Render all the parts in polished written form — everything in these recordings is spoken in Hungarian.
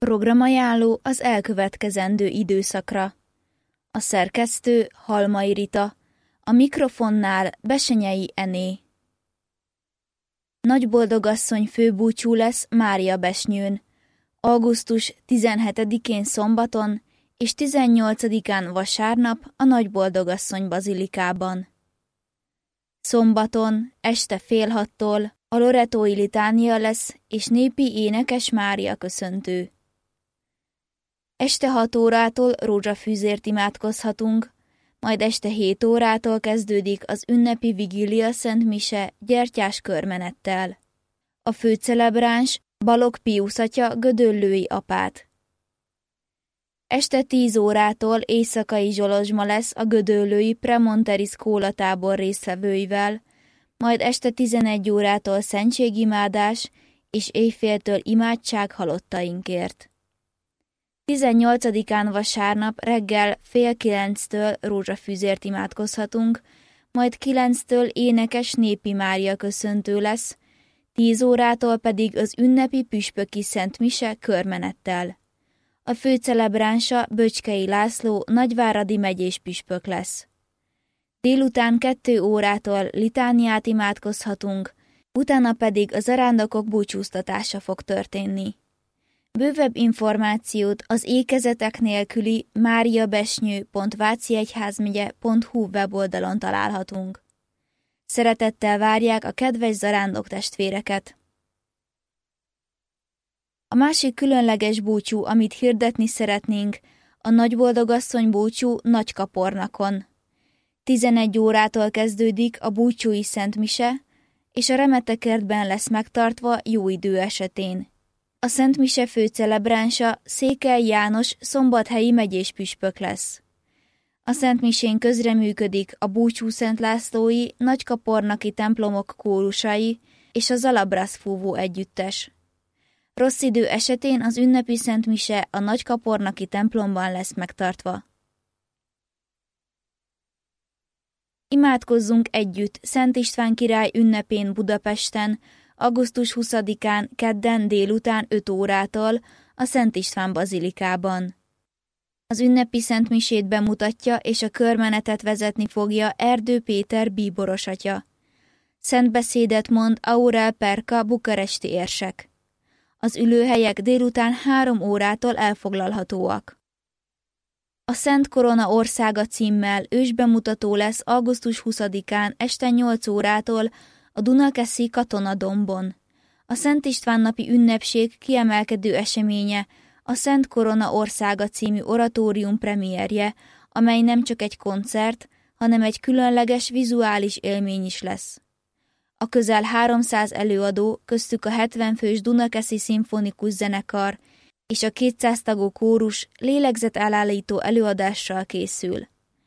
Programajánló az elkövetkezendő időszakra. A szerkesztő Halmai Rita, a mikrofonnál Besenyei Ené. Nagyboldogasszony főbúcsú lesz Mária Besnyőn, augusztus 17-én szombaton és 18-án vasárnap a Nagyboldogasszony bazilikában. Szombaton este 5:30 a loretói litánia lesz és népi énekes Mária köszöntő. Este 6 órától rózsafűzért imádkozhatunk, majd este 7 órától kezdődik az ünnepi vigília Szent Mise gyertyás körmenettel. A főcelebráns Balogh Piusz atya gödöllői apát. Este 10 órától éjszakai zsolozsma lesz a gödöllői Premonteri skólatábor résztvevőivel, majd este 11 órától szentségimádás és éjféltől imádság halottainkért. 18-án vasárnap reggel 8:30 rózsafűzért imádkozhatunk, majd 9-től énekes népi Mária köszöntő lesz, 10 órától pedig az ünnepi püspöki Szent Mise körmenettel. A főcelebránsa Böcskei László nagyváradi megyés püspök lesz. Délután 2 órától litániát imádkozhatunk, utána pedig a zarándokok búcsúztatása fog történni. Bővebb információt az ékezetek nélküli mariabesnyő.váciegyházmegye.hu weboldalon találhatunk. Szeretettel várják a kedves zarándok testvéreket! A másik különleges búcsú, amit hirdetni szeretnénk, a Nagyboldogasszony búcsú Nagykapornakon. 11 órától kezdődik a búcsúi Szent Mise, és a remetekertben lesz megtartva jó idő esetén. A Szent Mise főcelebránsa Székely János szombathelyi megyés püspök lesz. A Szent Misén közreműködik a Búcsú Szent Lászlói nagykapornaki templomok kórusai és a Zalabrasz fúvó együttes. Rossz idő esetén az ünnepi Szent Mise a nagykapornaki templomban lesz megtartva. Imádkozzunk együtt Szent István király ünnepén Budapesten, augusztus 20-án kedden délután 5 órától a Szent István bazilikában. Az ünnepi Szent Misét bemutatja és a körmenetet vezetni fogja Erdő Péter bíboros atya. Szent beszédet mond Aurel Perka bukaresti érsek. Az ülőhelyek délután 3 órától elfoglalhatóak. A Szent Korona országa címmel ősbemutató lesz augusztus 20-án este 8 órától a Dunakeszi Katonadombon. A Szent István napi ünnepség kiemelkedő eseménye a Szent Korona országa című oratórium premierje, amely nem csak egy koncert, hanem egy különleges vizuális élmény is lesz. A közel 300 előadó, köztük a 70 fős Dunakeszi szimfonikus zenekar és a 200 tagú kórus lélegzetelállító előadással készül.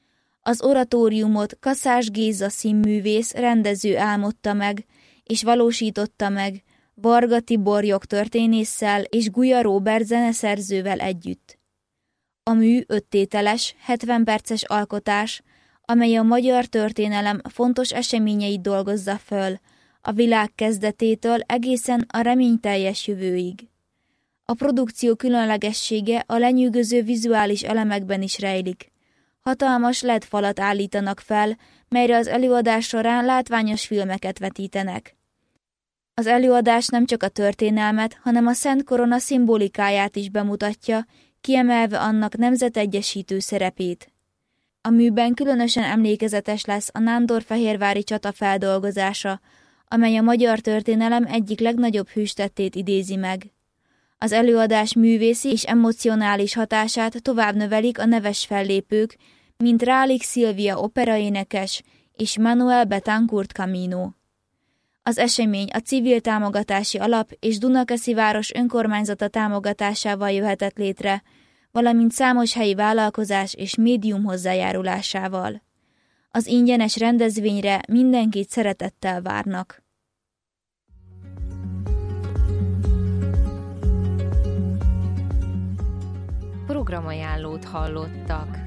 Az oratóriumot Kaszás Géza színművész rendező álmodta meg, és valósította meg Varga Tibor jogtörténésszel és Guya Róbert zeneszerzővel együtt. A mű 5 tételes, 70 perces alkotás, amely a magyar történelem fontos eseményeit dolgozza föl, a világ kezdetétől egészen a reményteljes jövőig. A produkció különlegessége a lenyűgöző vizuális elemekben is rejlik. Hatalmas LED falat állítanak fel, melyre az előadás során látványos filmeket vetítenek. Az előadás nem csak a történelmet, hanem a Szent Korona szimbolikáját is bemutatja, kiemelve annak nemzetegyesítő szerepét. A műben különösen emlékezetes lesz a nándorfehérvári csata feldolgozása, amely a magyar történelem egyik legnagyobb hőstettét idézi meg. Az előadás művészi és emocionális hatását tovább növelik a neves fellépők, mint Rálik Szilvia operaénekes és Manuel Betancourt Camino. Az esemény a Civil Támogatási Alap és Dunakeszi város önkormányzata támogatásával jöhetett létre, valamint számos helyi vállalkozás és médium hozzájárulásával. Az ingyenes rendezvényre mindenkit szeretettel várnak. Programajánlót hallottak.